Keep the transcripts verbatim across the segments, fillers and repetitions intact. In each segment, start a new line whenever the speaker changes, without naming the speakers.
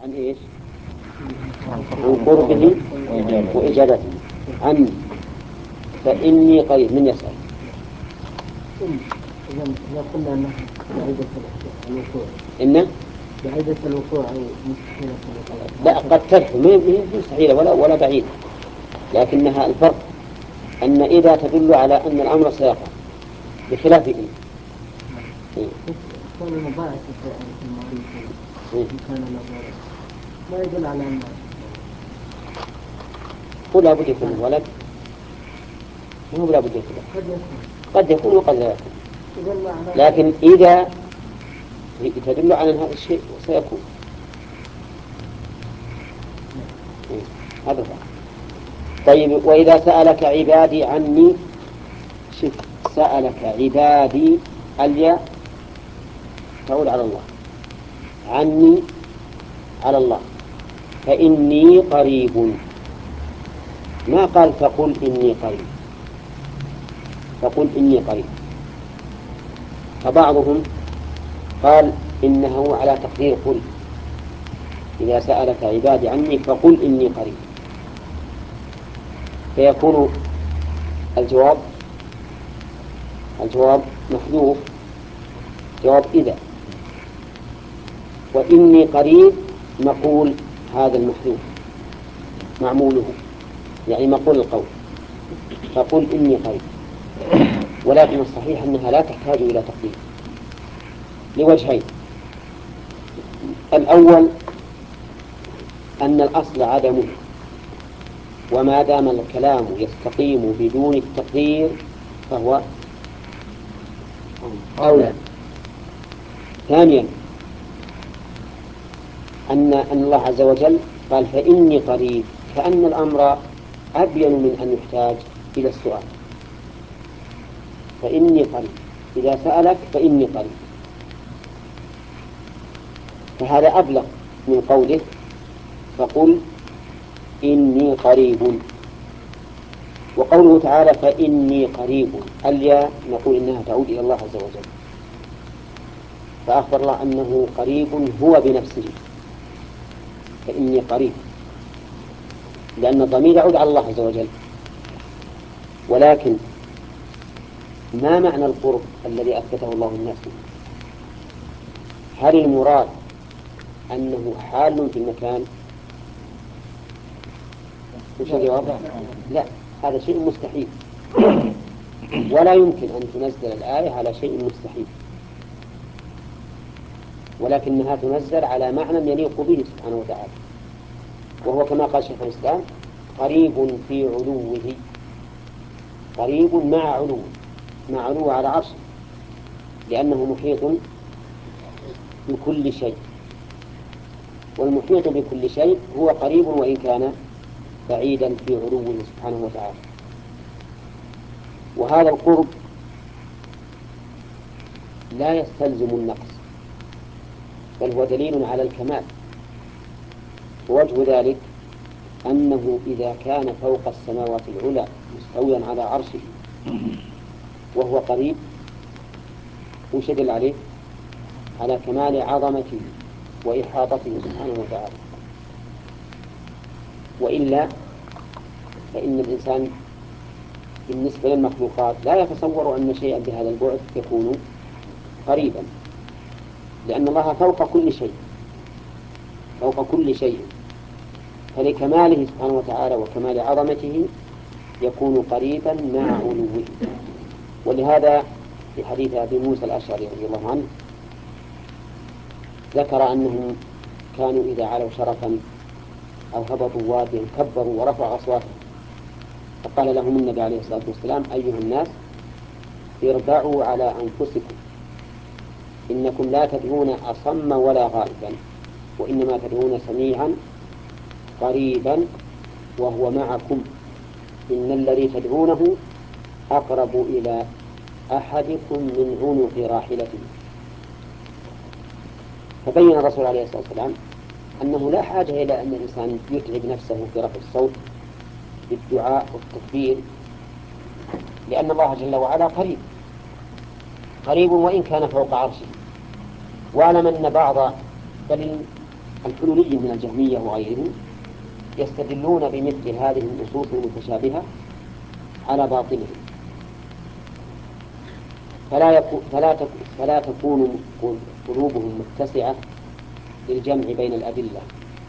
عن إيش؟ عن قربه وإجابته. عني فإني قريب. من يسأل؟
إذا قلنا أنها بعيدة الوقوع
إنه
بعيدة الوقوع أو مستحيلة الوقوع.
لا، قد تكون ما هي مستحيلة ولا ولا بعيدة، لكنها الفرق أن إذا تدل على أن الأمر سيقع بخلاف إن
كان مضاعف في المعرفة إن كان له ما يدل على أن
هو لا بد يكون ولد، مو لا بد يكون
قد يكون
قد يكون وقد لا يكون،
إذا
لكن إذا تدل على أن هذا الشيء سيكون هذا هو. طيب، وإذا سألك عبادي عني، شف سألك عبادي الياء تعود على الله، عني على الله، فإني قريب. ما قال فقل إني قريب، فقل إني قريب. فبعضهم قال إنه على تقدير قل، إذا سألك عبادي عني فقل إني قريب، فيكون الجواب الجواب محذوف، جواب إذا. وإني قريب مقول هذا المحذوف معموله، يعني مقول القول، فقل إني قريب. ولكن الصحيح أنها لا تحتاج إلى تقدير لوجهين. الأول أن الأصل عدمه، وما دام الكلام يستقيم بدون التقدير فهو أولى. ثانيا أن أن الله عز وجل قال فإني قريب، كأن الأمر أبين من أن يحتاج إلى السؤال. فإني قريب، إذا سألك فإني قريب، فهذا أبلغ من قوله فقل إني قريب. وقوله تعالى فإني قريب، الياء نقول إنها تعود إلى الله عز وجل، فأخبر الله أنه قريب هو بنفسه، فإني قريب، لأن الضمير يعود على الله عز وجل. ولكن ما معنى القرب الذي أثبته الله لنفسه؟ هل المراد أنه حال في المكان؟ وش الجواب؟ لا، هذا شيء مستحيل، ولا يمكن أن تنزل الآية على شيء مستحيل، ولكنها تنزل على معنى يليق به سبحانه وتعالى، وهو كما قال شيخ الإسلام قريب في علوه، قريب مع علوه، مع علوه على عرشه، لأنه محيط بكل شيء، والمحيط بكل شيء هو قريب وإن كان بعيدا في علوه سبحانه وتعالى. وهذا القرب لا يستلزم النقص، بل هو دليل على الكمال. ووجه ذلك أنه إذا كان فوق السماوات العلى مستويا على عرشه وهو قريب، وش يدل عليه؟ على كمال عظمته وإحاطته سبحانه وتعالى. وإلا فإن الإنسان بالنسبة للمخلوقات لا يتصور أن شيئا بهذا البعد يكون قريبا، لأن الله فوق كل شيء، فوق كل شيء، فلكماله سبحانه وتعالى وكمال عظمته يكون قريبا مع علوه. ولهذا في حديث أبي موسى الأشعري رضي الله عنه ذكر أنهم كانوا إذا علوا شرفا أو هبطوا واديا كبروا ورفعوا أصواتهم، فقال لهم النبي عليه الصلاة والسلام أيها الناس اربعوا على أنفسكم، إنكم لا تدعون أصم ولا غائبا، وإنما تدعون سميعا قريبا وهو معكم، إن الذي تدعونه أقرب إلى أحدكم من عنق راحلته. فبين الرسول عليه الصلاة والسلام أنه لا حاجة إلى أن الإنسان يتعب نفسه في رفع الصوت بالدعاء والتكبير، لأن الله جل وعلا قريب قريب وإن كان فوق عرشه. واعلم أن بعض بل الحلولية من الجهمية وغيرهم يستدلون بمثل هذه النصوص المتشابهة على باطلهم، فلا, يكو فلا, تك فلا تكون قلوبهم متسعة للجمع بين الأدلة،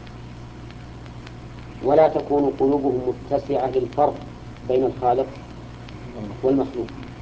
ولا تكون قلوبهم متسعة للفرق بين الخالق والمخلوق،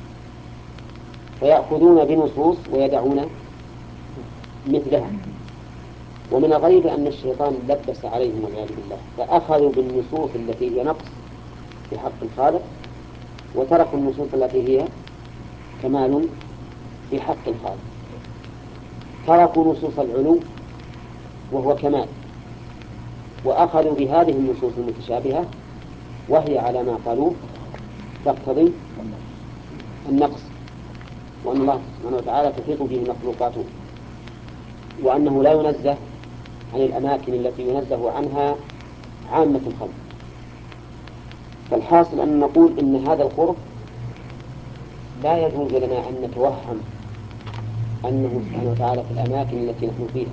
فيأخذون بنصوص ويدعون مثلها. ومن الغريب أن الشيطان لبس عليهم والعياذ بالله، فأخذوا بالنصوص التي هي نقص في حق الخالق، وتركوا النصوص التي هي كمال في حق الخالق. تركوا نصوص العلو وهو كمال، وأخذوا بهذه النصوص المتشابهة وهي على ما قالوه تقتضي النقص، وأن الله سبحانه وتعالى تحيط به مخلوقاته، وأنه لا ينزه عن الأماكن التي ينزه عنها عامة الخلق. فالحاصل أن نقول إن هذا القرب لا يجوز لنا أن نتوهم أنه سبحانه وتعالى في الأماكن التي نحن فيها،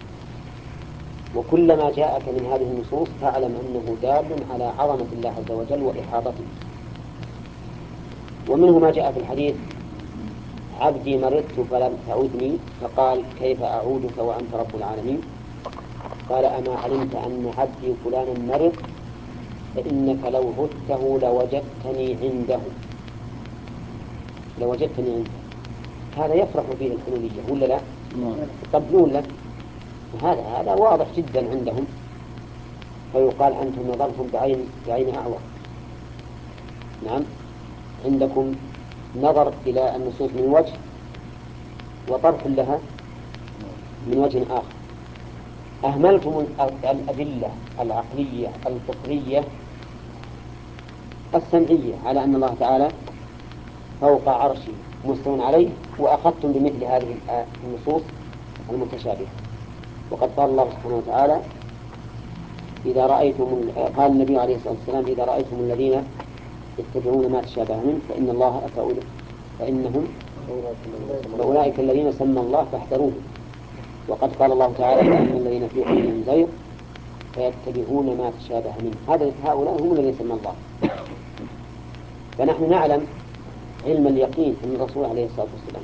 وكلما جاءك من هذه النصوص فاعلم أنه دال على عظمة الله عز وجل وإحاطته. ومنه ما جاء في الحديث: عبدي مرضت فلم تعودني، فقال كيف أعودك وأنت رب العالمين؟ قال أما علمت أن عبدي فلانا مرض فإنك لو عدته لوجدتني عنده لوجدتني عنده. هذا يفرح فيه الحلولية ولا لا؟ يقبلون لك هذا هذا واضح جدا عندهم، فيقال أنتم نظرتم بعين بعين أعور. نعم، عندكم نظر إلى النصوص من وجه وطرح لها من وجه آخر. أهملتم الأدلة العقلية الفطرية السمعية على أن الله تعالى فوق عرشه مستوٍ عليه، وأخذتم بمثل هذه النصوص المتشابهة. وقد قال الله سبحانه وتعالى: إذا رأيتم قال النبي عليه الصلاة والسلام: إذا رأيتم الذين يتبعون ما تشابه منه فإن الله فأول فإنهم فأولئك الذين سمى الله فاحذروهم. وقد قال الله تعالى: فإن الذين في قلوبهم زيغ فيتبعون ما تشابه منه. هذا هؤلاء هم الذين سمى الله. فنحن نعلم علم اليقين أن الرسول عليه الصلاة والسلام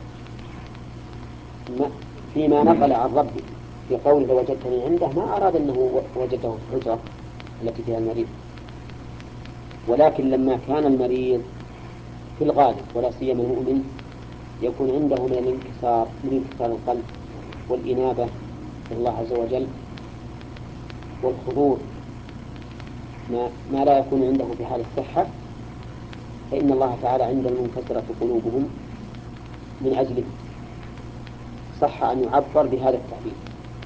فيما نقل عن ربه في قوله لوجدتني عنده ما أراد أنه وجده في الحجرة التي فيها المريض، ولكن لما كان المريض في الغالب ولا سيما المؤمن يكون عنده من الانكسار من انكسار القلب والإنابة إلى الله عز وجل والخضوع ما, ما لا يكون عنده في حال الصحة، فإن الله تعالى عند المنكسرة قلوبهم من أجله صح أن يعبر بهذا التعبير.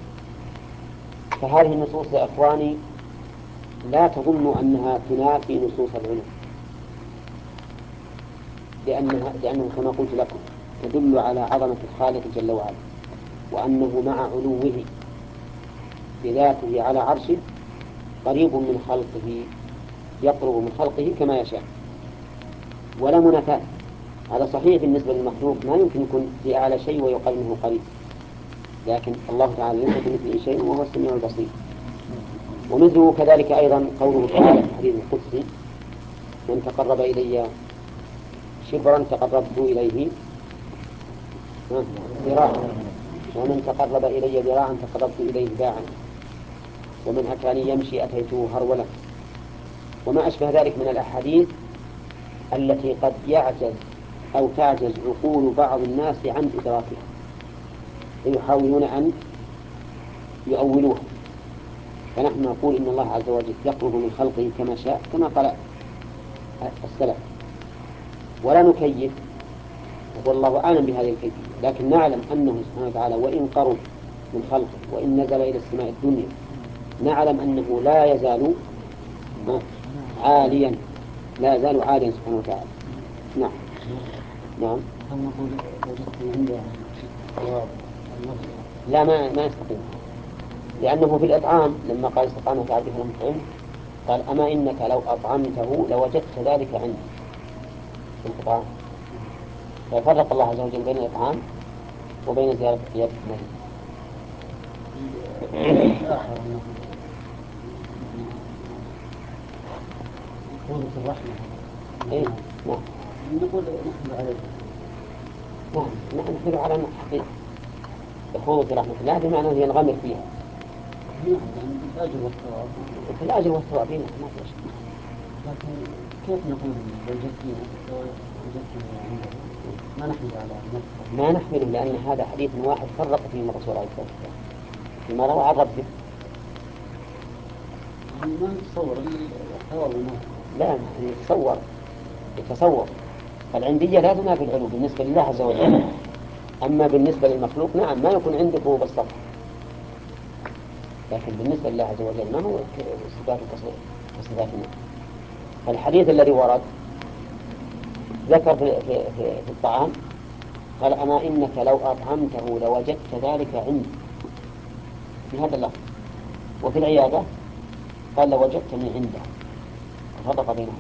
فهذه النصوص يا إخواني لا تظنوا أنها تنافي نصوص العلو، لأنها لأنه كما قلت لكم تدل على عظمة الخالق جل وعلا، وأنه مع علوه بذاته على عرشه قريب من خلقه يقرب من خلقه كما يشاء، ولا منافاة. هذا صحيح بالنسبة للمخلوق، ما يمكن يكون في أعلى شيء ويقال منه قريب، لكن الله تعالى ليس كمثله شيء وهو السميع البصير. ومثله كذلك أيضا قوله تعالى في الحديث القدسي: من تقرب إلي شبرا تقربت إليه ذراعا، ومن تقرب إلي ذراعا تقربت إليه باعا، ومن أتاني يمشي أتيته هرولا، وما أشبه ذلك من الأحاديث التي قد يعجز أو تعجز عقول بعض الناس عن إدراكها، فيحاولون أن يؤولوها. فنحن نقول إن الله عز وجل يقرب من خلقه كما شاء كما قال السلف، ولا نكيف، والله أعلم بهذه الكيفية، لكن نعلم أنه سبحانه وتعالى وإن قرب من خلقه وإن نزل إلى السماء الدنيا نعلم أنه لا يزال عاليا لا يزال عاليا سبحانه وتعالى. نعم نعم لا ما ما يستقيم، لأنه في الإطعام لما قال استطعمه عبده المطعم قال أما إنك لو أطعمته لوجدت ذلك عندي في الإطعام، ففرق الله عز وجل بين الإطعام وبين زيارة قيادة المريض.
ذكر أنه قوة الرحمة.
إيه نعم.
نقول نحمل عليه.
نعم نحمل على حقيقة قوة رحمة الله بمعنى أنه ينغمر فيها.
نعم يعني بالأجر والثواب.
في الأجر والثواب ما في شيء.
لكن كيف نقول وجدتني وجدتني عنده ما نحمل على نفسه؟
ما نحمله لأن هذا حديث واحد فرق فيه الرسول عليه الصلاة والسلام فيما روى عن ربه.
يعني ما نتصور الثواب والنار.
لا يتصور يتصور العندية لا تنافي العلو بالنسبة لله عز وجل. أما بالنسبة للمخلوق نعم ما يكون عندك هو بالسطح، لكن بالنسبة لله عز وجل ما هو صفاته كصفاتنا. فالحديث الذي ورد ذكر في, في, في, في الطعام قال أما إنك لو أطعمته لوجدت ذلك عندي في هذا اللفظ، وفي العيادة قال لوجدتني عنده، فرق بينهم.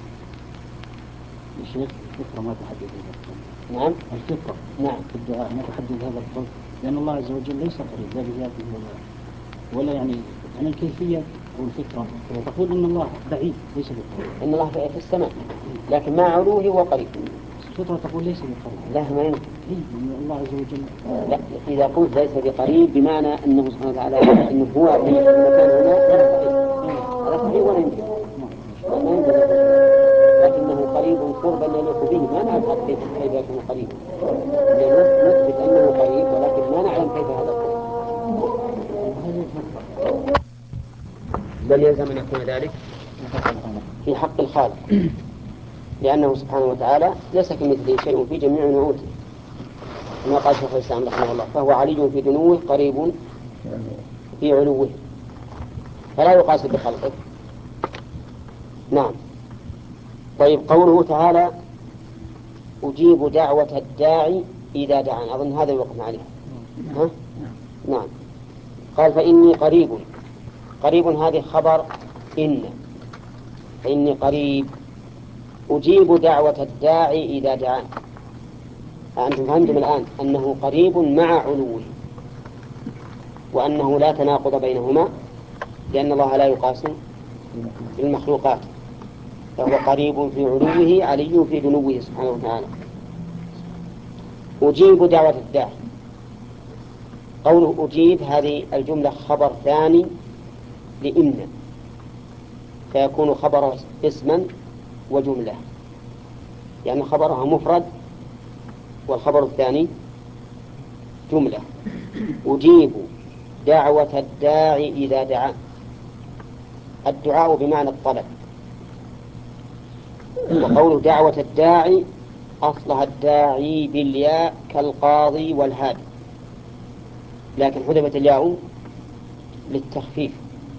الشيخ الفكرة ما تحدد هذا القول.
نعم
الفكرة
نعم
في الدعاء ما تحدد هذا القول، لأن الله عز وجل ليس قريب لا بذاته ولا ولا يعني يعني الكيفية أو الفكرة تقول إن الله بعيد ليس بقريب.
إن الله في السماء لكن مع علوه هو قريب.
الفطرة تقول ليس بقريب.
لا ما يمكن.
إيه إن الله عز وجل.
لا إذا قلت ليس بقريب بمعنى أنه سبحانه وتعالى أنه هو في المكان هنا قريب، هذا صحيح ولا يمكن؟ ما يمكن. لكنه قريب قربا يليق به، ما نعرف كيف كيف يكون قريبا. نثبت أنه قريب ولكن ما نعلم كيف هذا القرب. بل يلزم أن يكون ذلك في حق الخالق، لأنه سبحانه وتعالى ليس كمثله شيء في جميع نعوته كما قال شيخ الإسلام رحمه الله، فهو علي في دنوه قريب في علوه فلا يقاس بخلقه. نعم. طيب قوله تعالى أجيب دعوة الداعي إذا دعان، أظن هذا يوقف عليه. ها؟ نعم. قال فإني قريب، قريب هذه خبر إن، فإني قريب أجيب دعوة الداعي إذا دعان. أنتم فهمتم الآن أنه قريب مع علوه، وأنه لا تناقض بينهما، لأن الله لا يقاس بالمخلوقات، فهو قريب في علوه علي في دنوه سبحانه وتعالى. أجيب دعوة الداعي، قوله أجيب هذه الجملة خبر ثاني لإن، فيكون خبر اسما وجملة، يعني خبرها مفرد والخبر الثاني جملة. أجيب دعوة الداعي إذا دعا، الدعاء بمعنى الطلب، وقول دعوة الداعي أصلها الداعي بالياء كالقاضي والهادي، لكن حذفت الياء للتخفيف.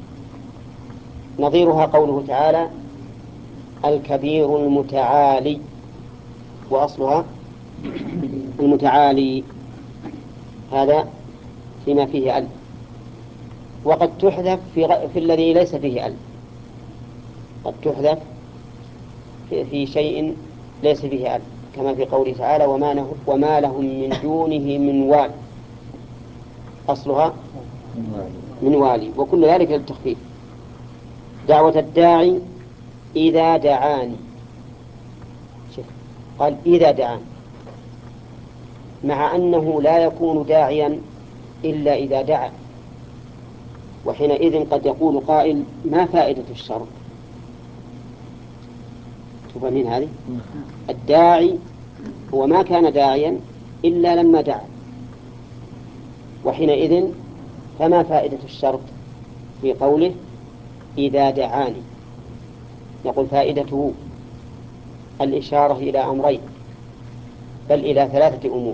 نظيرها قوله تعالى الكبير المتعالي، وأصلها المتعالي، هذا فيما فيه ألف، وقد تحذف في, غ... في الذي ليس فيه ألف، قد تحذف في, في شيء ليس فيه ألف، كما في قوله تعالى وما, نه... وما لهم من دونه من وال، أصلها من والي، وكل ذلك للتخفيف. دعوة الداعي إذا دعاني، شوف قال إذا دعاني، مع أنه لا يكون داعيا إلا إذا دعا، وحينئذ قد يقول قائل ما فائدة الشرط؟ تفهمين هذه؟ الداعي هو ما كان داعيا إلا لما دعا، وحينئذ فما فائدة الشرط في قوله إذا دعاني؟ نقول فائدته الإشارة إلى أمرين، بل إلى ثلاثة أمور.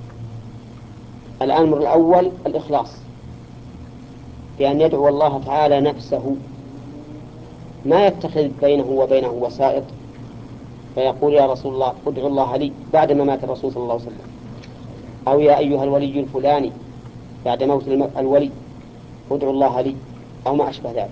الأمر الأول الإخلاص، بأن يدعو الله تعالى نفسه، ما يتخذ بينه وبينه وسائط فيقول يا رسول الله ادعو الله لي بعدما مات الرسول صلى الله عليه وسلم، أو يا أيها الولي الفلاني بعد موت الولي ادعو الله لي، أو ما أشبه ذلك.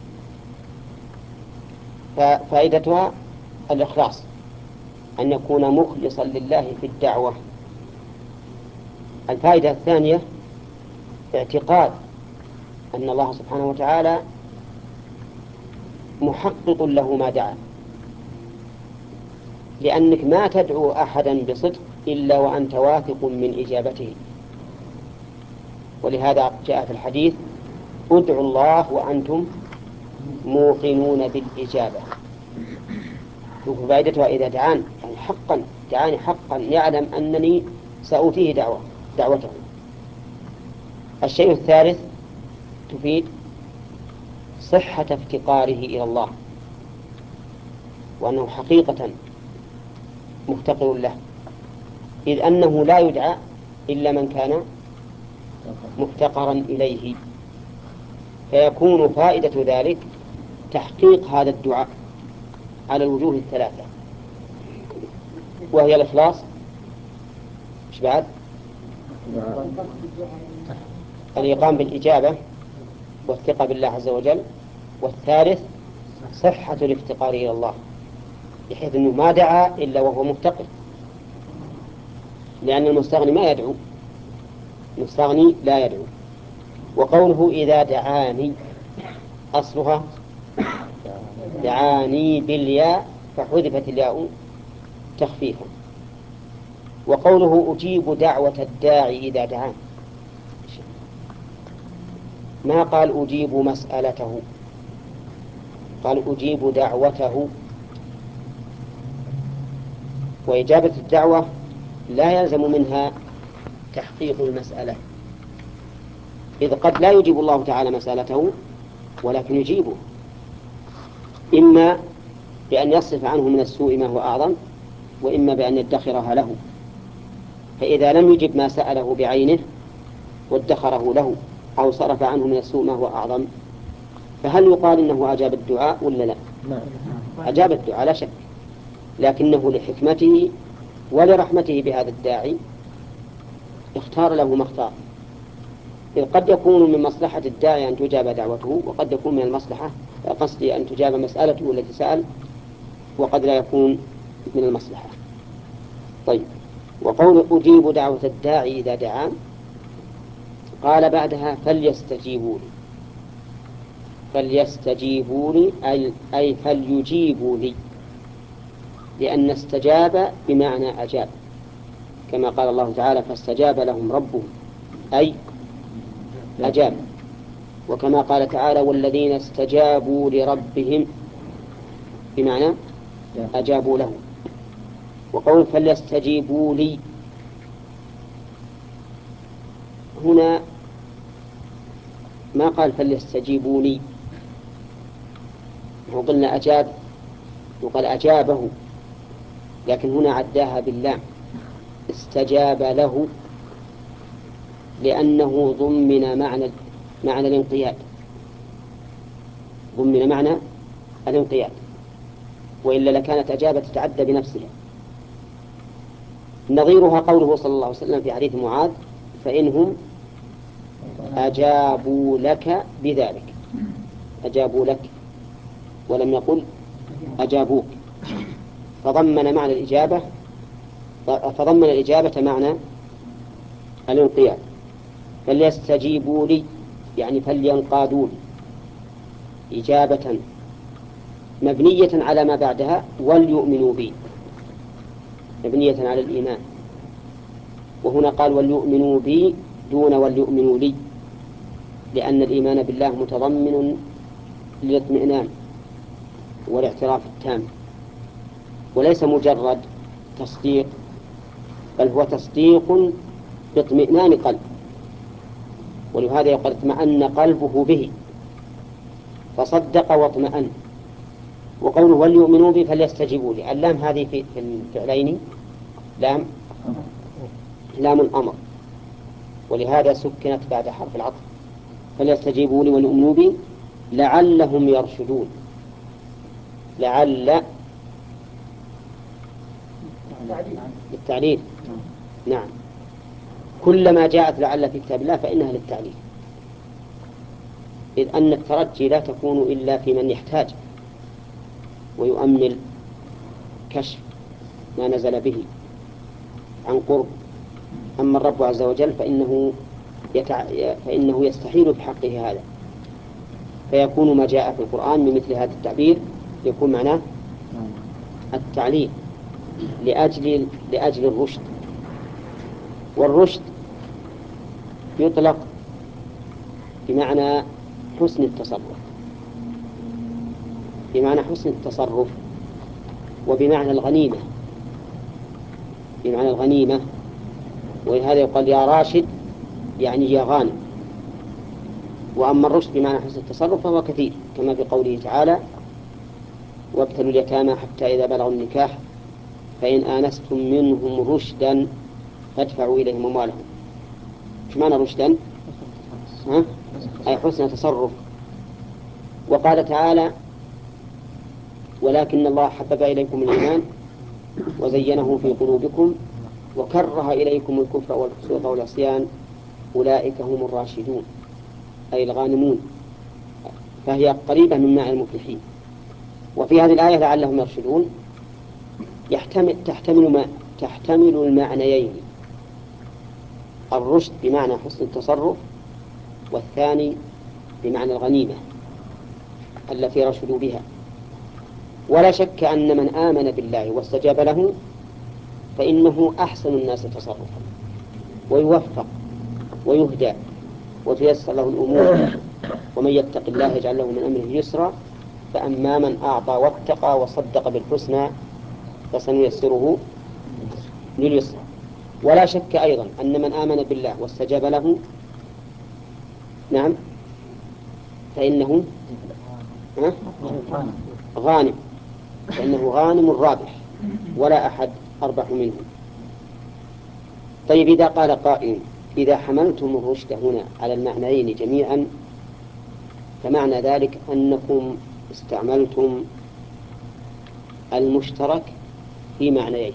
ففائدتها الإخلاص، أن يكون مخلصا لله في الدعوة. الفائدة الثانية اعتقاد أن الله سبحانه وتعالى محقق له ما دعا، لأنك ما تدعو أحدا بصدق إلا وأنت واثق من إجابته. ولهذا جاء في الحديث: ادعوا الله وأنتم موقنون بالإجابة. شوفوا فائدتها إذا دعان، يعني حقا دعاني حقا يعلم أنني سأوتيه دعوة دعوته. الشيء الثالث تفيد صحة افتقاره إلى الله، وأنه حقيقة مفتقر له، إذ أنه لا يدعى إلا من كان مفتقرا إليه. فيكون فائدة ذلك تحقيق هذا الدعاء على الوجوه الثلاثة، وهي الإخلاص، إيش بعد؟ الإقام بالإجابة والثقة بالله عز وجل. والثالث صحة الافتقار إلى الله، بحيث أنه ما دعا إلا وهو مفتقر، لأن المستغني ما يدعو، المستغني لا يدعو. وقوله إذا دعاني أصلها دعاني بالياء فحذفت الياء تخفيفا. وقوله أجيب دعوة الداعي إذا دعان، ما قال أجيب مسألته، قال أجيب دعوته. وإجابة الدعوة لا يلزم منها تحقيق المسألة، إذ قد لا يجيب الله تعالى مسألته ولكن يجيبه، إما بأن يصرف عنه من السوء ما هو أعظم، وإما بأن يدخرها له. فإذا لم يجب ما سأله بعينه وادخره له أو صرف عنه من السوء ما هو أعظم، فهل يقال إنه أجاب الدعاء ولا لا؟ أجاب الدعاء لا شك، لكنه لحكمته ولرحمته بهذا الداعي اختار له ما اختار، إذ قد يكون من مصلحة الداعي أن تجاب دعوته، وقد يكون من المصلحة قصدي أن تجاب مسألته التي سأل، وقد لا يكون من المصلحة. طيب، وقول أجيب دعوة الداعي إذا دعان، قال بعدها فليستجيبوا لي، فليستجيبوا لي أي, أي فليجيبوا لي، لأن استجاب بمعنى أجاب، كما قال الله تعالى فاستجاب لهم ربهم أي أجاب. وكما قال تعالى والذين استجابوا لربهم بمعنى أجابوا له. وقول فليستجيبوا لي هنا ما قال فليستجيبوا لي، وقلنا أجاب وقال أجابه، لكن هنا عداها باللام استجاب له، لأنه ضمن معنى معنى الانقياد، ضمن معنى الانقياد، وإلا لكانت أجابة تتعدى بنفسها. نظيرها قوله صلى الله عليه وسلم في حديث معاذ فإنهم أجابوا لك بذلك، أجابوا لك ولم يقل أجابوك، فضمن معنى الإجابة فضمن الإجابة معنى الانقياد. فليستجيبوا لي يعني فلينقادوا لي إجابة مبنية على ما بعدها وليؤمنوا بي، مبنية على الإيمان. وهنا قال وليؤمنوا بي دون وليؤمنوا لي، لأن الإيمان بالله متضمن للاطمئنان والاعتراف التام، وليس مجرد تصديق، بل هو تصديق باطمئنان قلب، ولهذا يقول اطمأن قلبه به فصدق واطمأن. وقوله وليؤمنوا بي فليستجيبوا لي، اللام هذه في الفعلين لام لام الأمر، ولهذا سكنت بعد حرف العطف، فليستجيبوا لي وليؤمنوا بي لعلهم يرشدون. لعل للتعليل، نعم، كلما جاءت لعل في كتاب الله فإنها للتعليل، إذ أن الترجي لا تكون إلا في من يحتاج ويؤمل كشف ما نزل به عن قرب. أما الرب عز وجل فإنه, يتع... فإنه يستحيل في حقه هذا، فيكون ما جاء في القرآن بمثل هذا التعبير يكون معناه التعليل لأجل لأجل الرشد. والرشد يطلق بمعنى حسن التصرف، بمعنى حسن التصرف وبمعنى الغنيمة، بمعنى الغنيمة. ولهذا يقال يا راشد يعني يا غانم. وأما الرشد بمعنى حسن التصرف فهو كثير، كما في قوله تعالى وابتلوا اليتامى حتى إذا بلغوا النكاح فإن آنستم منهم رشدا فادفعوا إليهم أموالهم. إيش معنى رشدا؟ ها؟ أي حسن تصرف. وقال تعالى ولكن الله حبب إليكم الإيمان وزينه في قلوبكم وكره إليكم الكفر والفسوق والعصيان أولئك هم الراشدون أي الغانمون، فهي قريبة من معنى المفلحين. وفي هذه الآية لعلهم يرشدون يحتمل تحتمل ما تحتمل المعنيين، الرشد بمعنى حسن التصرف، والثاني بمعنى الغنيمة التي رشدوا بها. ولا شك أن من آمن بالله واستجاب له فإنه أحسن الناس تصرفا ويوفق ويهدى وتيسر له الأمور. ومن يتق الله يجعل له من أمره يسرا فأما من أعطى واتقى وصدق بالحسنى فسنيسره لليسرى. ولا شك أيضا أن من آمن بالله واستجاب له نعم فإنه غانم، فإنه غانم رابح ولا أحد أربح منه. طيب إذا قال قائل إذا حملتم الرشد هنا على المعنيين جميعا فمعنى ذلك أنكم استعملتم المشترك في معنيين.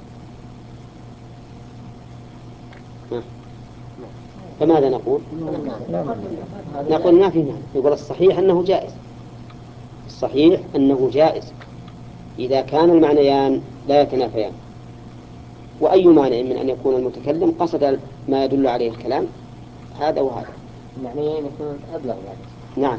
فماذا نقول؟ نقول ما في معنى. يقول الصحيح أنه جائز، الصحيح أنه جائز إذا كان المعنيان لا يتنافيان. وأي مانع من أن يكون المتكلم قصد ما يدل عليه الكلام هذا وهذا،
المعنيين يكون أبلغ يعني.
نعم.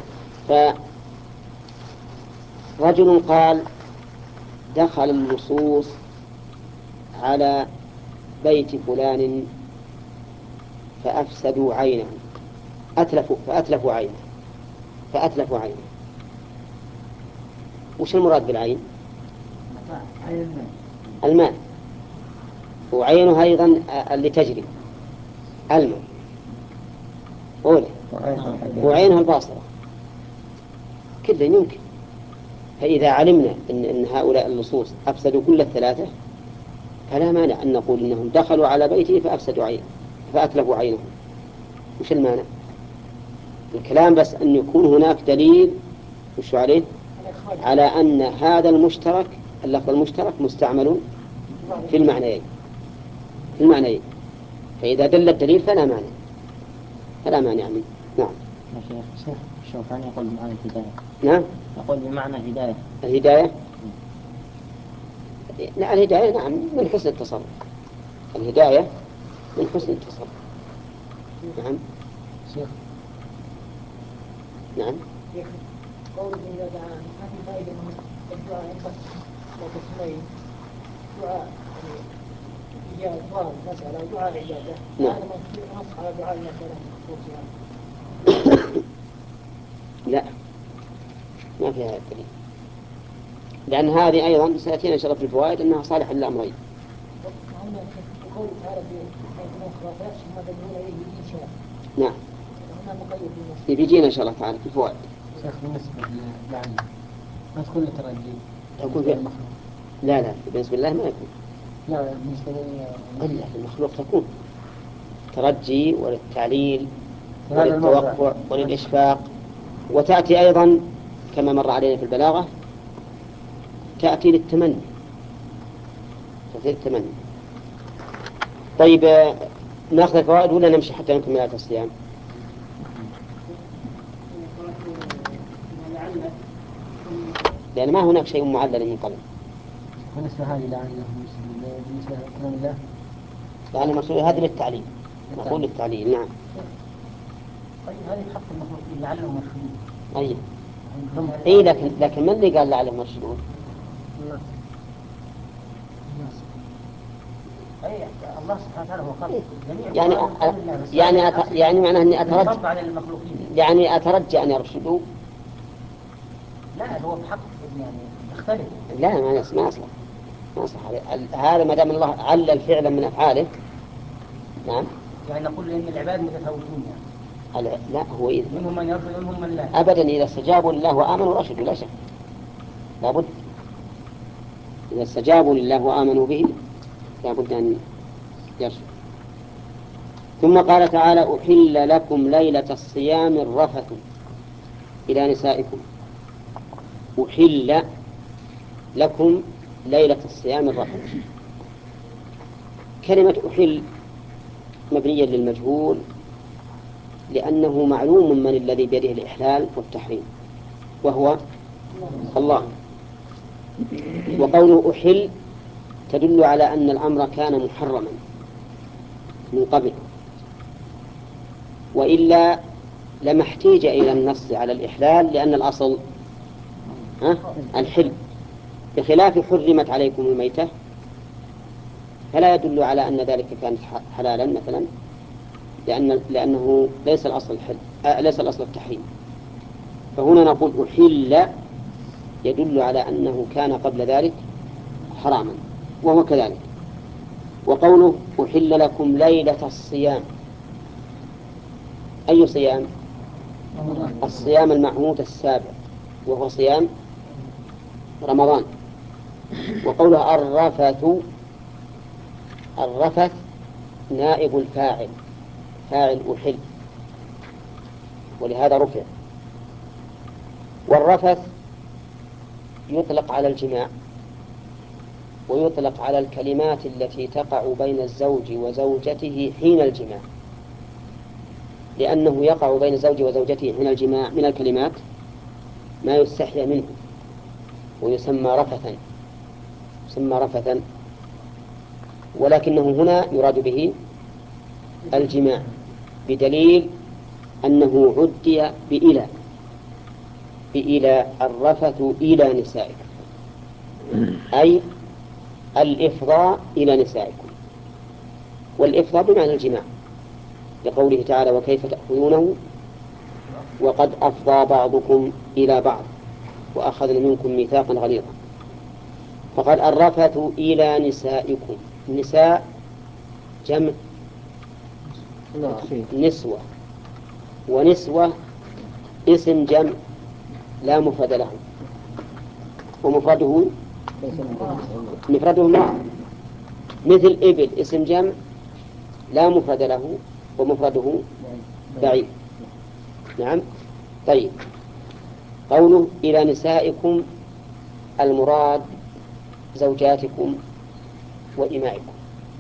فرجل قال دخل اللصوص على بيت فلان فأفسدوا عينه، أتلفوا فأتلفوا عينه فأتلفوا عينه. وش المراد بالعين؟ الماء، وعينه أيضا اللي تجري الماء أولي، وعينها الباصرة، كله يمكن. فإذا علمنا إن, إن هؤلاء اللصوص أفسدوا كل الثلاثة فلا مانع أن نقول إنهم دخلوا على بيته فأفسدوا عينه فأتلفوا عينه. وش المانع؟ الكلام بس أن يكون هناك دليل وش عليه على أن هذا المشترك اللفظ المشترك مستعمل في المعنيين في المعنيين فإذا دل الدليل فلا مانع فلا مانع منه. نعم.
يا شيخ شيخ الشوكاني يقول بمعنى الهداية.
نعم
يقول بمعنى الهداية.
الهداية نعم الهداية نعم من حسن التصرف، الهداية من حسن التصرف. نعم
شيخ
نعم
شيخ قول إذا دعا ما في فائدة من الدعاء عند القسمين دعاء يعني إجابة سؤال مسألة ودعاء عبادة.
نعم.
هذا نص على دعاء المسألة مخصوص
لا ما فيها دليل، لأن هذه أيضا سيأتينا إن شاء الله في الفوائد أنها صالحة للأمرين.
يقول تعالى في آية أخرى فيكشف ما تدعون إليه إن شاء.
نعم
هنا مقيد بالنص.
بيجينا إن شاء الله تعالى في الفوائد.
شيخ بالنسبة للعلم ما تكون للترجي
تكون في المخلوق؟ لا لا بالنسبة لله ما يكون.
لا بالنسبة
إلا في المخلوق تكون ترجي وللتعليل
هذا
وللتوقع وللإشفاق. وتأتي أيضا كما مر علينا في البلاغة تأتي للتمني تأتي للتمني. طيب نأخذ الفوائد ولا نمشي حتى نكمل آية الصيام؟ لأن ما هناك شيء معلل من قبل.
بالنسبة هذه لعله بالنسبة لكلام الله
لأن المقصود هذا للتعليل، نقول للتعليل. نعم.
طيب هذه تحط المخلوقين لعلهم يرشدون.
أي إيه لكن لكن من اللي قال لعلهم يرشدون؟
الناس الناس أي الله سبحانه وتعالى هو خلق جميع
يعني
قوانين
أ...
الله، بس
يعني
هذا
أت...
أقصد
يعني معناه إني أترجى
يطبق على المخلوقين.
يعني أترجى أن يرشدوا.
لا هو بحق يعني يختلف.
لا ما يصلح ما يصلح ما يصلح هذا- هذا ما دام الله علل فعلا من أفعاله. نعم.
يعني نقول إن العباد متفاوتون يعني
ال- لا هو إذا
منهم من يرشد ومنهم من لا.
أبدا إذا استجابوا لله وآمنوا رشدوا لا شك، لابد إذا استجابوا لله وآمنوا به لابد أن يرشدوا. ثم قال تعالى أحل لكم ليلة الصيام الرفث إلى نسائكم. أحل لكم ليلة الصيام الرفث. كلمة أحل مبنية للمجهول لأنه معلوم من الذي بيده الإحلال والتحريم وهو الله. وقوله أحل تدل على أن الأمر كان محرما من قبل، وإلا لما احتيج إلى النص على الإحلال لأن الأصل ها الحل، بخلاف حرمت عليكم الميتة فلا يدل على أن ذلك كان حلالا مثلا، لأن لأنه ليس الأصل الحل آه ليس الأصل التحريم. فهنا نقول أحل يدل على أنه كان قبل ذلك حراما وهو كذلك. وقوله أحل لكم ليلة الصيام، أي صيام؟ الصيام المعهود السابع وهو صيام رمضان. وقوله الرفث، الرفث نائب الفاعل، فاعل أحل ولهذا رفع. والرفث يطلق على الجماع ويطلق على الكلمات التي تقع بين الزوج وزوجته حين الجماع، لأنه يقع بين الزوج وزوجته حين الجماع من الكلمات ما يستحيا منه ويسمى رفثا، يسمى رفثا. ولكنه هنا يراد به الجماع بدليل أنه عدي بإلى بإلى الرفث إلى نسائكم، أي الإفضاء إلى نسائكم. والإفضاء بمعنى الجماع لقوله تعالى وكيف تأخذونه وقد أفضى بعضكم إلى بعض وأخذنا منكم ميثاقا غليظا. فقال الرفث إلى نسائكم، النساء جمع نسوة، ونسوة اسم جمع لا مفرد له، ومفرده مفرده امرأة، مثل إبل اسم جمع لا مفرد له ومفرده بعيد. نعم. طيب قوله إلى نسائكم المراد زوجاتكم وإمائكم،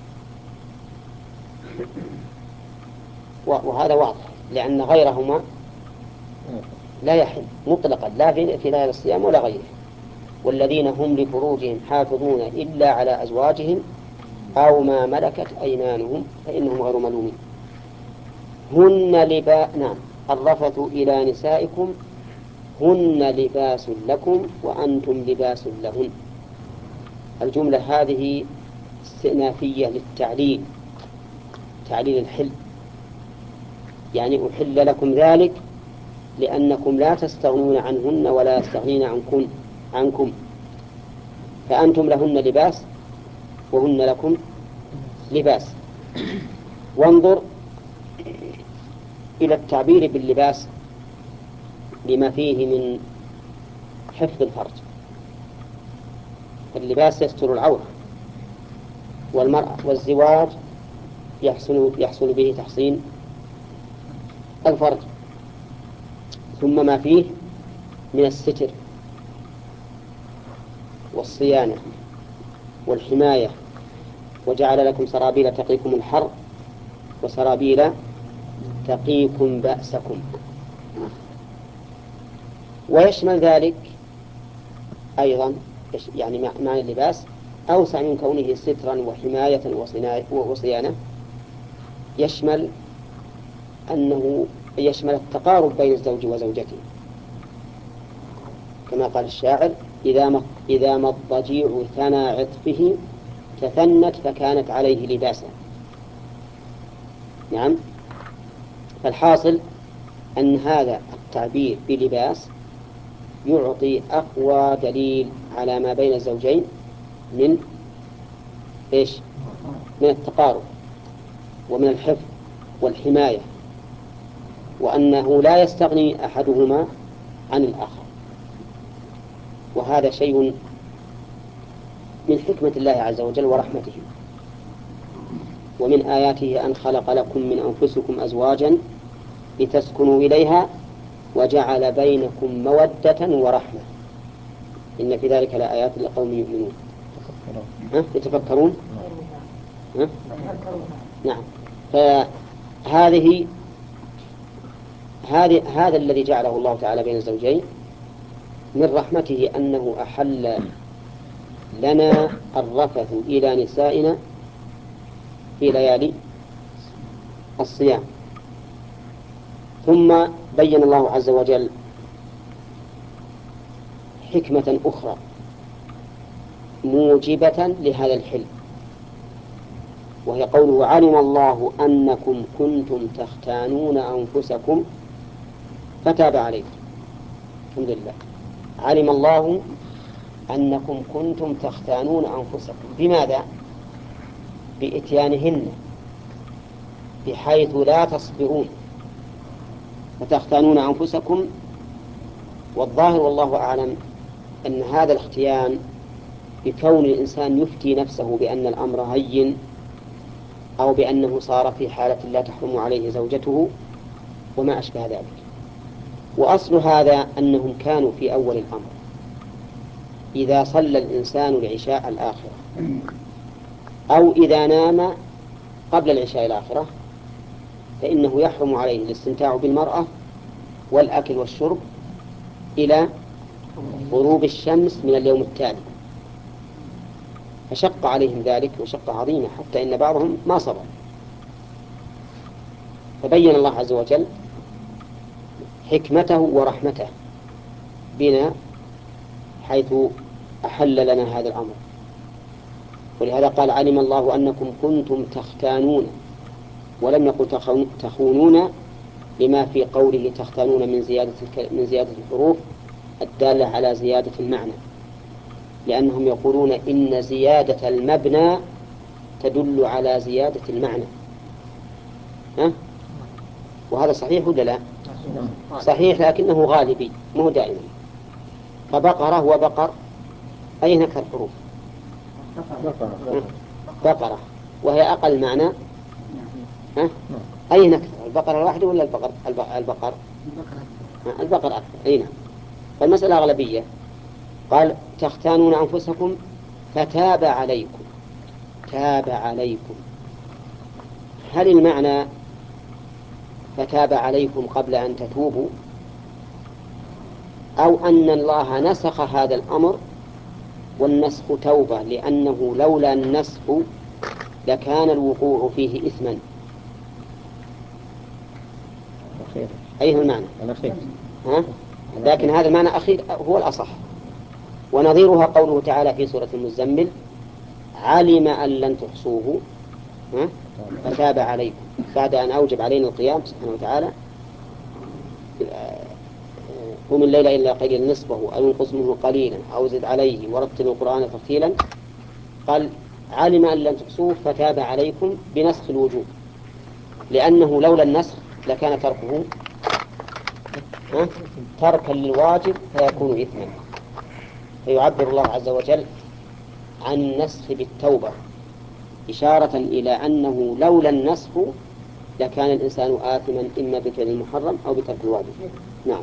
وهذا واضح لأن غيرهما لا يحل مطلقا لا في ليلة الصيام ولا غيره. والذين هم لفروجهم حافظون إلا على أزواجهم أو ما ملكت أيمانهم فإنهم غير ملومين. هن لباس، نعم الرفث إلى نسائكم هن لباس لكم وأنتم لباس لهن. الجملة هذه استئنافية للتعليل، تعليل الحل، يعني أحل لكم ذلك لأنكم لا تستغنون عنهن ولا يستغنين عنكم عنكم فأنتم لهن لباس وهن لكم لباس. وانظر إلى التعبير باللباس لما فيه من حفظ الفرج. اللباس يستر العورة، والمرأة والزواج يحصل, يحصل به تحصين الفرج، ثم ما فيه من الستر والصيانة والحماية. وجعل لكم سرابيل تقيكم الحر وسرابيل تقيكم بأسكم. ويشمل ذلك أيضا يعني معنى اللباس أوسع من كونه سترا وحماية وصيانة، يشمل أنه يشمل التقارب بين الزوج وزوجته كما قال الشاعر: إذا ما إذا ما الضجيع ثنى عطفه تثنت فكانت عليه لباسا. نعم. فالحاصل أن هذا التعبير بلباس يعطي أقوى دليل على ما بين الزوجين من إيش؟ من التقارب ومن الحفظ والحماية، وأنه لا يستغني أحدهما عن الآخر. وهذا شيء من حكمة الله عز وجل ورحمته. ومن آياته أن خلق لكم من أنفسكم أزواجا لتسكنوا إليها وجعل بينكم مودة ورحمة إن في ذلك لآيات لقوم يؤمنون. ها؟ يتفكرون. ها؟ نعم. فهذه هذه هذا الذي جعله الله تعالى بين الزوجين من رحمته، أنه أحل لنا الرفث إلى نسائنا في ليالي الصيام. ثم بين الله عز وجل حكمة أخرى موجبة لهذا الحلم، وهي قوله: علم الله أنكم كنتم تختانون أنفسكم فتاب عليكم. الحمد لله. علم الله أنكم كنتم تختانون أنفسكم. بماذا؟ بإتيانهن بحيث لا تصبرون فتختانون أنفسكم. والظاهر والله أعلم أن هذا الاختيان بكون الإنسان يفتي نفسه بأن الأمر هين، أو بأنه صار في حالة لا تحرم عليه زوجته وما أشبه ذلك. وأصل هذا أنهم كانوا في أول الأمر إذا صلى الإنسان العشاء الآخرة أو إذا نام قبل العشاء الآخرة فإنه يحرم عليه الاستمتاع بالمرأة والأكل والشرب إلى غروب الشمس من اليوم التالي. فشق عليهم ذلك وشق عظيمة، حتى إن بعضهم ما صبر. فبين الله عز وجل حكمته ورحمته بنا حيث أحل لنا هذا الأمر. ولهذا قال: علم الله أنكم كنتم تختانون، ولم يقل تخونون، لما في قوله تختانون من زيادة من زيادة الحروف الدالة على زيادة المعنى، لأنهم يقولون إن زيادة المبنى تدل على زيادة المعنى. ها؟ وهذا صحيح ولا لا؟ صحيح، لكنه غالبي مو دائما. فبقرة وبقر أين أكثر الحروف؟ بقرة، وهي أقل معنى. ها؟ أين أكثر، البقرة الواحدة ولا البقر؟ البقر البقر أكثر. أين؟ فالمسألة أغلبية. قال: تختانون أنفسكم فتاب عليكم. تاب عليكم، هل المعنى فتاب عليكم قبل أن تتوبوا، أو أن الله نسخ هذا الأمر والنسخ توبة، لأنه لولا النسخ لكان الوقوع فيه إثما؟ أيه المعنى؟ ها؟ لكن هذا المعنى أخير هو الأصح. ونظيرها قوله تعالى في سورة المزمل: علم أن لن تحصوه فتاب عليكم، بعد أن أوجب علينا القيام سبحانه وتعالى: قم الليل إلا قليلا نصفه أو انقص منه قليلا أو زد عليه ورتل القرآن ترتيلا. قال: علم أن لن تحصوه فتاب عليكم بنسخ الوجوب، لأنه لولا النسخ لكان تركه تركا للواجب فيكون إثما. فيعبر الله عز وجل عن النسخ بالتوبة، إشارة إلى أنه لولا النسخ لكان الإنسان آثما إما بفعل المحرم أو بترك الواجب. نعم.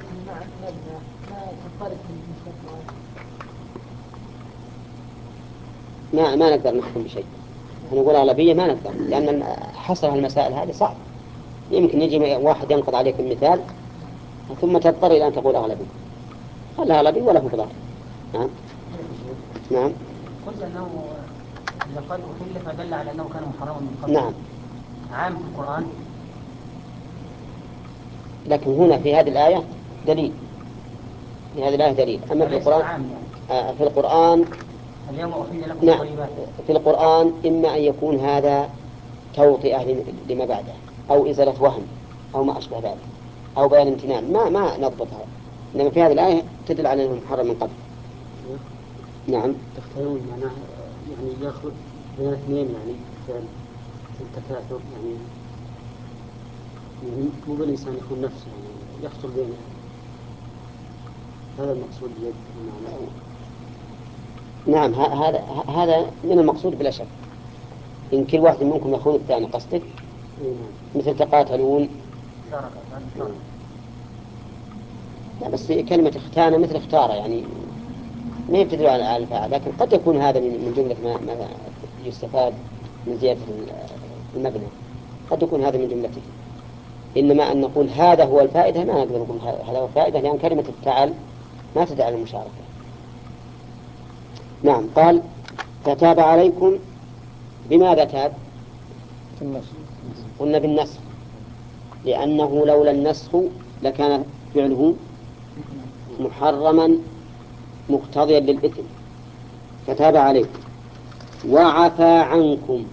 ما ما نقدر نحكم بشيء، نقول أغلبية ما نقدر، لأن حصر المسائل هذه صعب. يمكن يجي واحد ينقض عليك المثال ثم تضطر إلى أن تقول أغلبية. خلها أغلبية ولا مقدار. نعم. نعم.
قلت أنه إذا قال أحل فدل على أنه كان محرما من قبل.
نعم.
عام في القرآن.
لكن هنا في هذه الآية دليل لهذه الآية دليل. أما في
وليس
القرآن
عام يعني.
آه، في القرآن
اليوم أحل لكم
نعم،
الطيبات.
في القرآن إما أن يكون هذا توطئة لم- لما بعده، أو إزالة وهم، أو ما أشبه ذلك، أو بيان امتنان، ما ما نضبطها. إنما في هذه الآية تدل على أنه محرم من قبل. نعم.
تختارون معناه يعني ياخذ بين الاثنين يعني فعل التكاثر يعني يعني مو بالإنسان يكون نفسه يعني يخطر بينه. هذا المقصود بيد المعنى.
نعم ه- هذا ه- هذا من المقصود بلا شك. إن كل واحد منكم يخون الثاني قصدك،
إيه نعم.
مثل تقاتلون. لا بس كلمة اختان مثل اختار يعني ما يبتدل على على الفاعل، لكن قد يكون هذا من من جملة ما, ما يستفاد من زيادة المبنى، قد يكون هذا من جملته. إنما أن نقول هذا هو الفائدة ما نقدر نقول هذا هو الفائدة، لأن كلمة افتعل ما تدعى على المشاركة. نعم. قال فتاب عليكم. بماذا تاب؟ قلنا بالنسخ، لأنه لولا النسخ لكان فعله محرما مقتضيا للإثم. فتاب عليكم وعفى عنكم.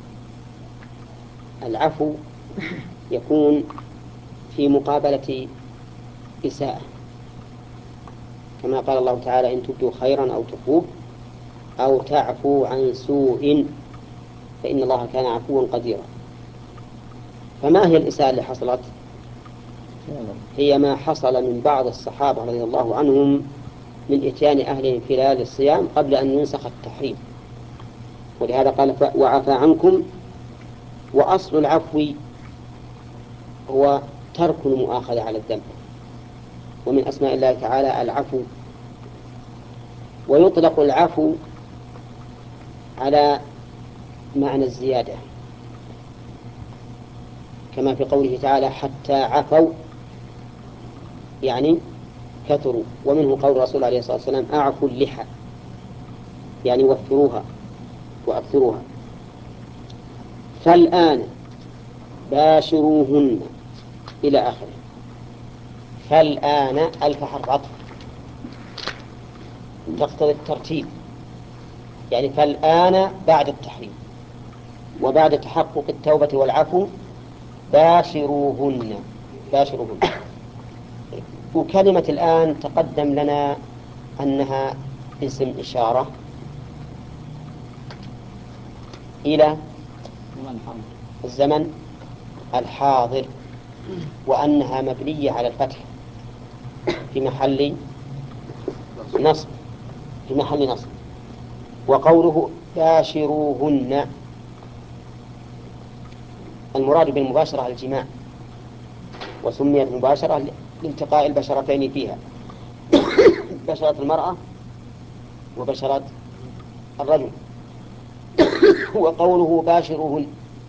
العفو يكون في مقابلة إساءة، كما قال الله تعالى إن تبدوا خيرا أو تخفوه أو تعفو عن سوء فإن الله كان عفوا قديرا. فما هي الإساءة اللي حصلت؟ هي ما حصل من بعض الصحابة رضي الله عنهم من إتيان أهلهم في ليالي الصيام قبل أن ينسخ التحريم، ولهذا قال وعفى عنكم. وأصل العفو هو ترك المؤاخذة على الذنب، ومن أسماء الله تعالى العفو. ويطلق العفو على معنى الزيادة، كما في قوله تعالى حتى عفوا يعني كثروا. ومنه قول الرسول عليه الصلاة والسلام أعفوا اللحى يعني وفروها وأكثروها. فالآن باشروهن إلى آخره. فالآن ألف حرف عطف تقتضي الترتيب، يعني فالآن بعد التحريم وبعد تحقق التوبة والعفو باشروهن. باشروهن. وكلمة الآن تقدم لنا أنها اسم إشارة إلى الزمن الحاضر، وأنها مبنية على الفتح في محل نصب في محل نصب. وقوله باشروهن المراد بالمباشرة الجماع، وسميت مباشرة لالتقاء البشرتين فيها بشرة المرأة وبشرة الرجل. وقوله باشروهن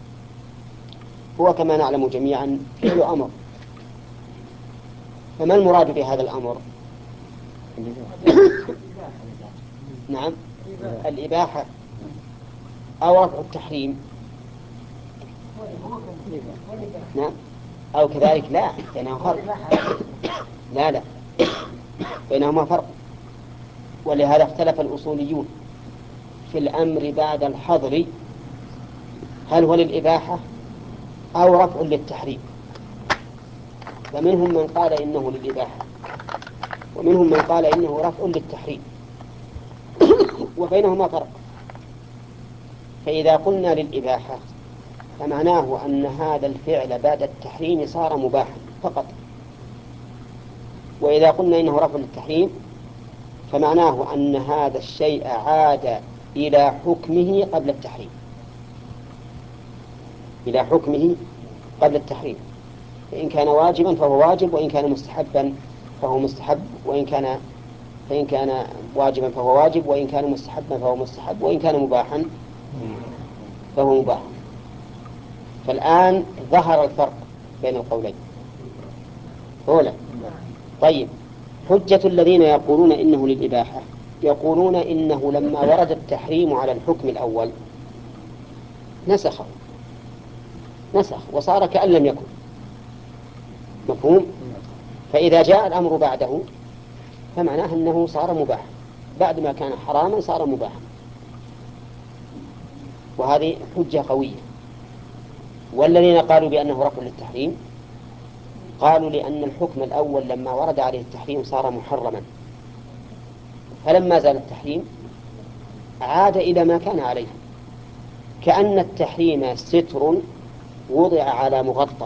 هو كما نعلم جميعا فعل أمر. فما المراد بهذا الأمر؟ نعم الإباحة أو رفع التحريم. نعم أو كذلك. لا بينهما فرق. لا لا بينهما فرق. ولهذا اختلف الأصوليون في الأمر بعد الحظر هل هو للإباحة أو رفع للتحريم. فمنهم من قال إنه للإباحة ومنهم من قال إنه رفع للتحريم، وبينهما فرق. فإذا قلنا للإباحة فمعناه أن هذا الفعل بعد التحريم صار مباحا فقط، وإذا قلنا إنه رفع للتحريم فمعناه أن هذا الشيء عاد إلى حكمه قبل التحريم إلى حكمه قبل التحريم. فإن كان واجبا فهو واجب، وإن كان مستحبا فهو مستحب، وإن كان فإن كان واجبا فهو واجب، وإن كان مستحبا فهو مستحب، وإن كان مباحا فهو مباح. فالآن ظهر الفرق بين القولين. أولا طيب حجة الذين يقولون إنه للإباحة يقولون إنه لما ورد التحريم على الحكم الأول نسخه نسخ وصار كأن لم يكن. مفهوم؟ فإذا جاء الأمر بعده فمعناه أنه صار مباح، بعد ما كان حراما صار مباحا، وهذه حجة قوية. والذين قالوا بأنه رفع للتحريم قالوا لأن الحكم الأول لما ورد عليه التحريم صار محرما، فلما زال التحريم عاد إلى ما كان عليه، كأن التحريم ستر وضع على مغطى،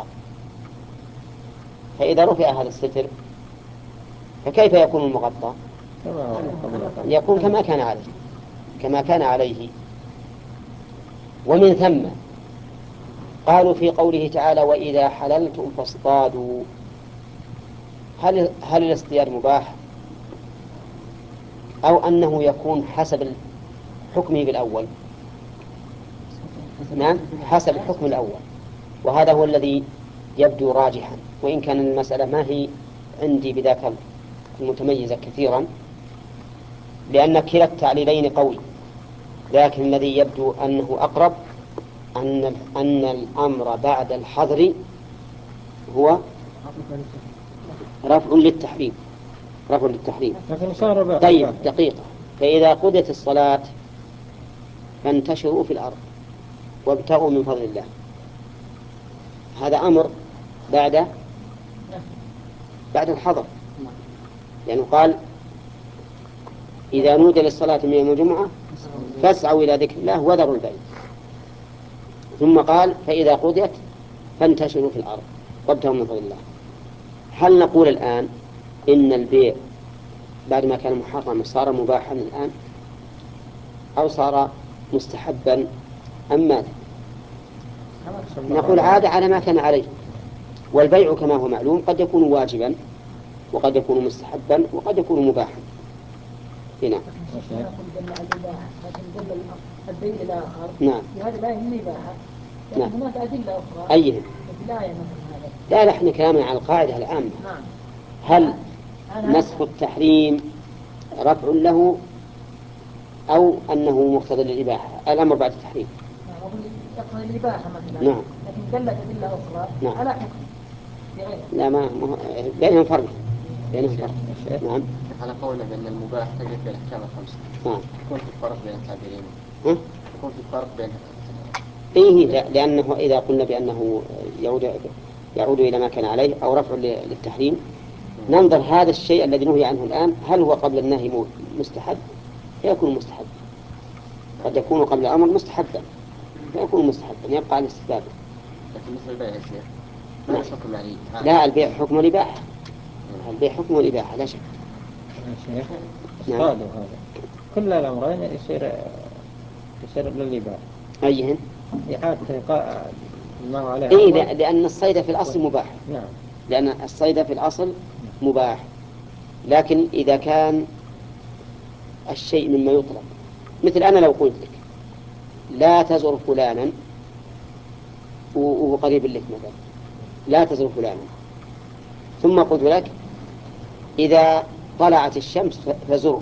فإذا رفع هذا الستر فكيف يكون المغطى؟ يكون كما كان عليه كما كان عليه. ومن ثم قالوا في قوله تعالى وإذا حللتم فاصطادوا، هل, هل الاصطياد مباح أو أنه يكون حسب حكمه بالأول؟ نعم، حسب الحكم الأول، وهذا هو الذي يبدو راجحا، وإن كان المسألة ما هي عندي بذاك المتميزة كثيرا، لأن كلا التعليلين قوي، لكن الذي يبدو أنه أقرب أن أن الأمر بعد الحظر هو رفع للتحريم رفع للتحريم. طيب دقيقة، فإذا قضيت الصلاة فانتشروا في الأرض وابتغوا من فضل الله، هذا أمر بعد بعد الحظر، لأنه يعني قال إذا نودي للصلاة من يوم الجمعة فاسعوا إلى ذكر الله وذروا البيع، ثم قال فإذا قضيت فانتشروا في الأرض وابتغوا من فضل الله. هل نقول الآن إن البيع بعد ما كان محرما صار مباحا الآن أو صار مستحبا أم ماذا؟ نقول عاد على ما كان عليه، والبيع كما هو معلوم قد يكون واجبا وقد يكون مستحبا وقد يكون مباحا. هنا
الدليل الآخر
نعم
في هذه الآية من إباحة، لكن
نعم.
هناك أدلة أخرى
أيهم؟
في الآية مثل هذا.
لا لا، احنا كلامنا عن القاعدة العامة.
نعم.
هل نسخ التحريم رفع له أو أنه مقتضى للإباحة؟ الأمر بعد التحريم
نعم، يقتضي الإباحة مثلا.
نعم.
لكن دلت أدلة أخرى
نعم.
على حكم بغيره.
لا ما بينهم فرق بينهم فرق. نعم.
على قولنا بأن المباح تجد في الأحكام الخمسة.
نعم.
يكون في فرق بين التعبيرين.
ها؟
يكون في فرق بين.
إيه، لأنه إذا قلنا بأنه يعود يعود إلى ما كان عليه أو رفع للتحريم ننظر هذا الشيء الذي نهي عنه الآن هل هو قبل النهي مستحب فيكون مستحب، قد يكون قبل الأمر مستحبا فيكون مستحبا، يبقى على استحبابه.
لكن مثل البيع يا شيخ ما حكم يعني؟
لا، البيع حكم الإباحة، البيع حكم الإباحة لا شك.
شيخ اصطادوا هذا كل الأمرين يصير يصير للإباحة.
أيهن؟
إعادة ما هو عليه.
إيه، لأن الصيد في الأصل مباح.
نعم.
لأن الصيد في الأصل مباح، لكن إذا كان الشيء مما يطلب، مثل أنا لو قلت لك لا تزر فلانا وهو قريب لك مثلا، لا تزر فلانا، ثم قلت لك إذا طلعت الشمس فزره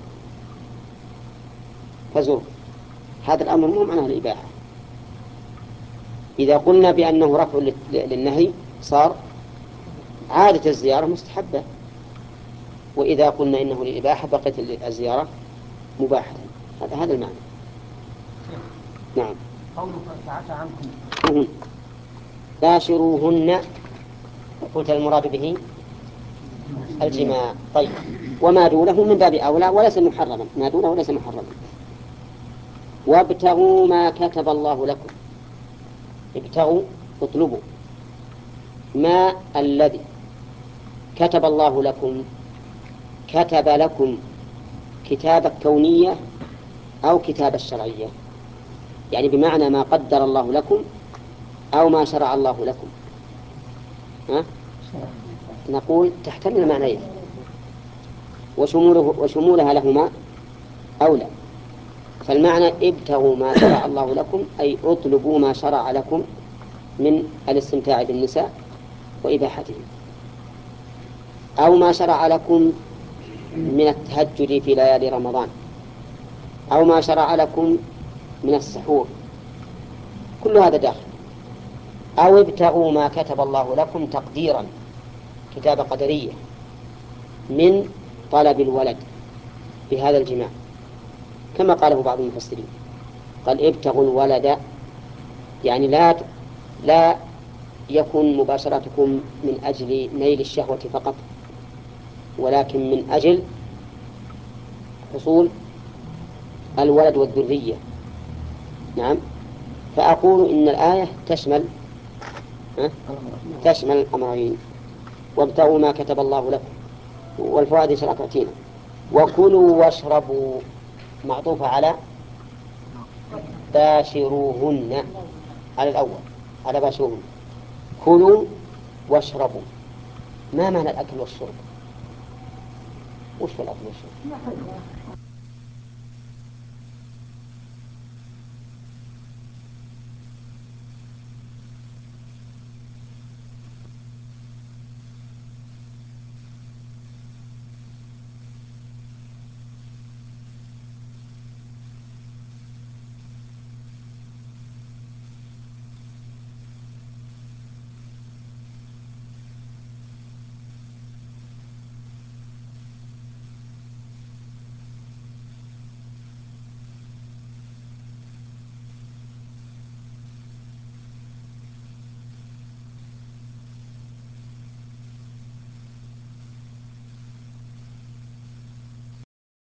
فزره هذا الأمر مو معناه الإباحة. إذا قلنا بأنه رفع للنهي صار عادة الزيارة مستحبة، وإذا قلنا إنه للإباحة بقيت الزيارة مباحة. هذا هذا المعنى. نعم.
قولك فعفى عنكم
باشروهن، قلت المراد به الجماع. طيب، وما دونه من باب أولى وليس محرما، ما دونه وليس محرما. وابتغوا ما كتب الله لكم، ابتغوا اطلبوا ما الذي كتب الله لكم. كتب لكم كتابة كونية أو كتابة شرعية، يعني بمعنى ما قدر الله لكم أو ما شرع الله لكم. ها؟ نقول تحتمل معنيين وشموله وشمولها لهما أولى. فالمعنى ابتغوا ما شرع الله لكم أي اطلبوا ما شرع لكم من الاستمتاع بالنساء وإباحتهم، أو ما شرع لكم من التهجد في ليالي رمضان، أو ما شرع لكم من السحور، كل هذا داخل. أو ابتغوا ما كتب الله لكم تقديرا، كتابة قدرية من طلب الولد بهذا الجماع، كما قاله بعض المفسرين، قال ابتغوا الولد، يعني لا لا يكون مباشرتكم من أجل نيل الشهوة فقط، ولكن من أجل حصول الولد والذرية. نعم. فأقول إن الآية تشمل تشمل الأمرين، وابتغوا ما كتب الله لكم، والفوائد إن شاء الله تأتينا. وكلوا واشربوا معطوفة على باشروهن، على الأول، على باشروهن. كلوا واشربوا، ما معنى الأكل والشرب؟ وش في الأكل والشرب؟